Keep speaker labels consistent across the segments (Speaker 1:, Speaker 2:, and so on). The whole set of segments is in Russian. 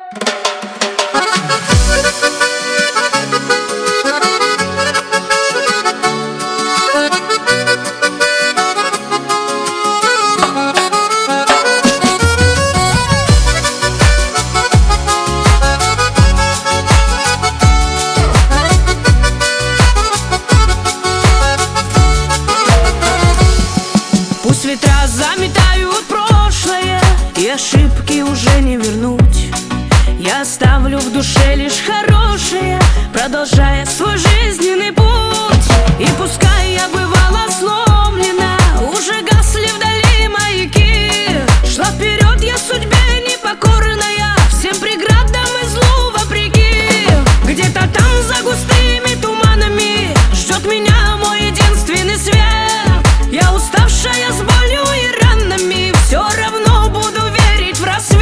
Speaker 1: Пусть ветра заметают прошлое, и ошибки уже не вернуть. Я оставлю в душе лишь хорошее, продолжая свой жизненный путь. И пускай я бывала сломлена, уже гасли вдали маяки, шла вперед я судьбе непокорная, всем преградам и злу вопреки. Где-то там за густыми туманами ждет меня мой единственный свет. Я уставшая с болью и ранами, все равно буду верить в рассвет.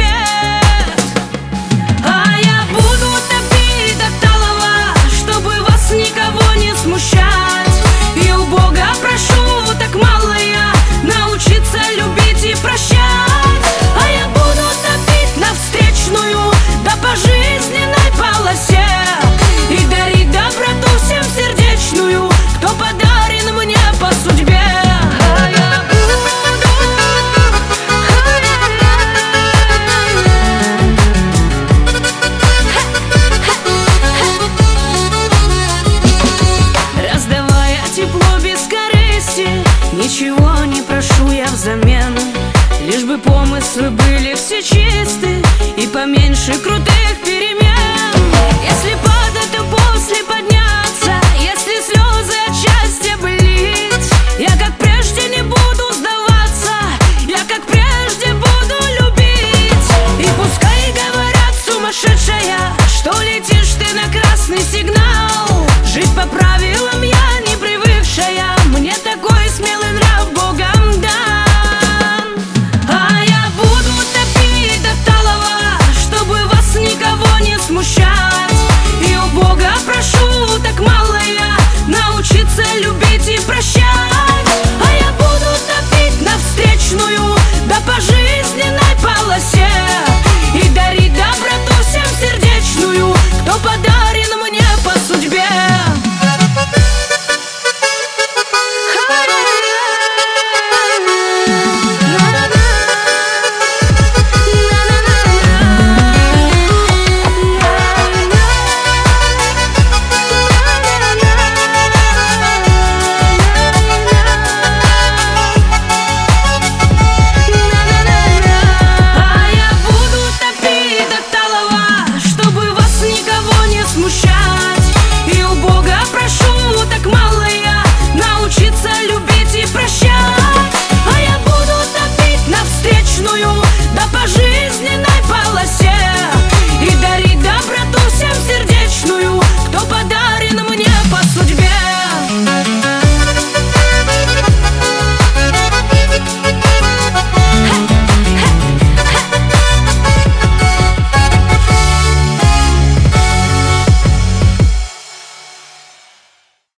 Speaker 1: А я буду топить до талого, чтобы вас никого не смущать. И у Бога прошу, так мало я, научиться любить и прощать. А я буду топить на встречную, да по жизненной полосе, и дарить доброту всем сердечную, кто подарен мне по судьбе. Ничего не прошу я взамен, лишь бы помыслы были все чисты и поменьше крутых